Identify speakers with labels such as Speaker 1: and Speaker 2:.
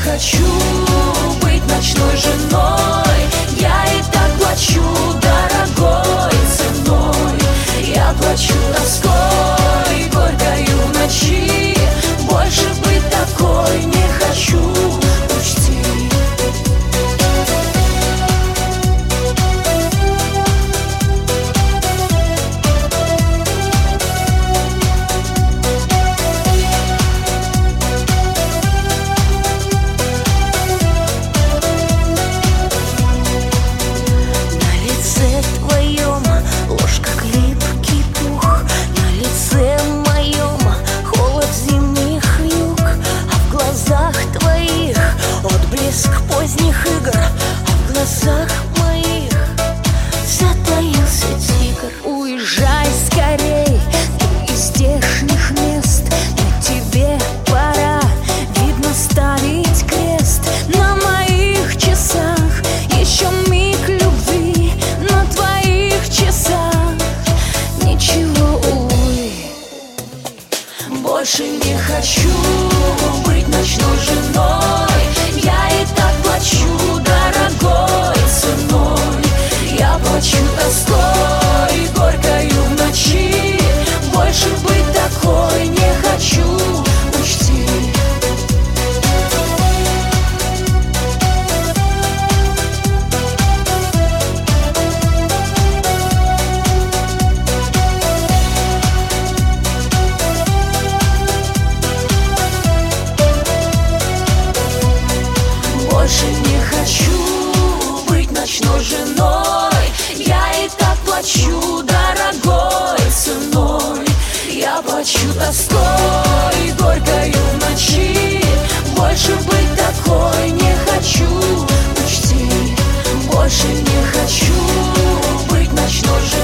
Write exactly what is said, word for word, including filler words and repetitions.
Speaker 1: хочу быть ночной женой. Я и так плачу дорогой ценой. Я плачу тоской, горькою в ночи. Больше быть такой не хочу, учти. Поздних игр, а в глазах моих затаился тигр. Уезжай скорей, ты из здешних мест, но тебе пора, видно, ставить крест на моих часах. Еще миг любви на твоих часах. Ничего, увы, больше не хочу быть ночной женой. Я и так плачу дорогой ценой. Я плачу тоской, горькою в ночи. Больше быть такой не хочу, учти. Больше не хочу быть ночной женой. Я и так плачу дорогой ценой. Я плачу тоской, горькою в ночи. Больше быть такой не хочу, учти. Больше не хочу быть ночной женой.